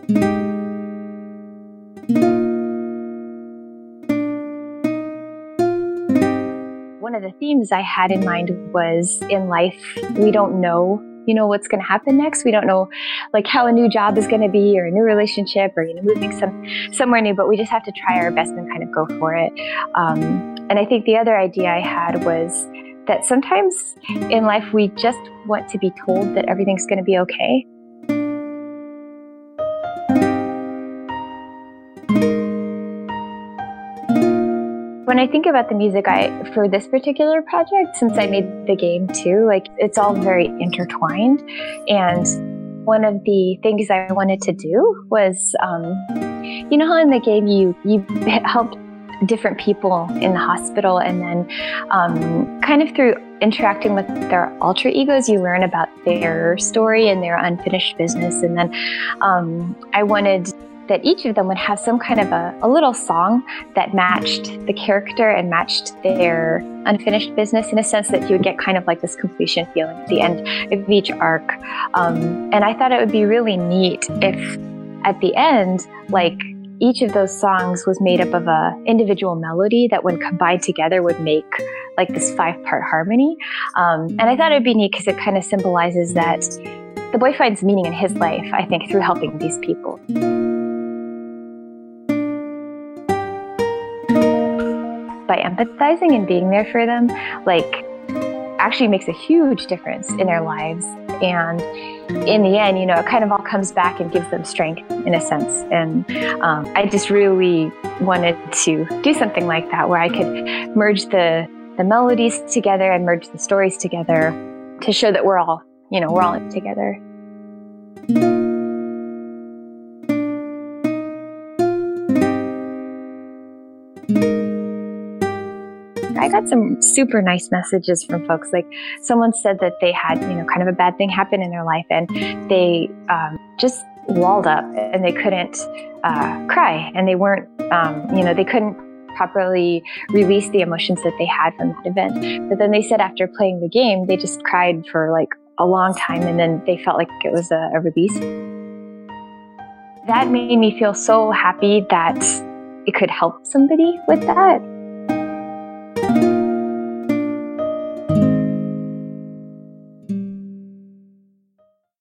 One of the themes I had in mind was, in life, we don't know, what's going to happen next. We don't know, like, how a new job is going to be, or a new relationship, or, moving somewhere new, but we just have to try our best and kind of go for it. And I think the other idea I had was that sometimes in life, we just want to be told that everything's going to be okay. When I think about the music for this particular project, since I made the game too, it's all very intertwined. And one of the things I wanted to do was, how in the game you help different people in the hospital, and then kind of through interacting with their alter egos, you learn about their story and their unfinished business. And then I wanted that each of them would have some kind of a little song that matched the character and matched their unfinished business, in a sense that you would get kind of like this completion feeling at the end of each arc. And I thought it would be really neat if at the end, each of those songs was made up of a individual melody that, when combined together, would make this 5-part harmony. And I thought it would be neat because it kind of symbolizes that the boy finds meaning in his life, I think, through helping these people. By empathizing and being there for them, actually makes a huge difference in their lives. And in the end, it kind of all comes back and gives them strength, in a sense. And I just really wanted to do something like that, where I could merge the melodies together and merge the stories together to show that we're all in it together. I got some super nice messages from folks. Someone said that they had, kind of a bad thing happen in their life, and they just walled up, and they couldn't cry, and they weren't, they couldn't properly release the emotions that they had from that event. But then they said after playing the game, they just cried for a long time, and then they felt like it was a release. That made me feel so happy that it could help somebody with that.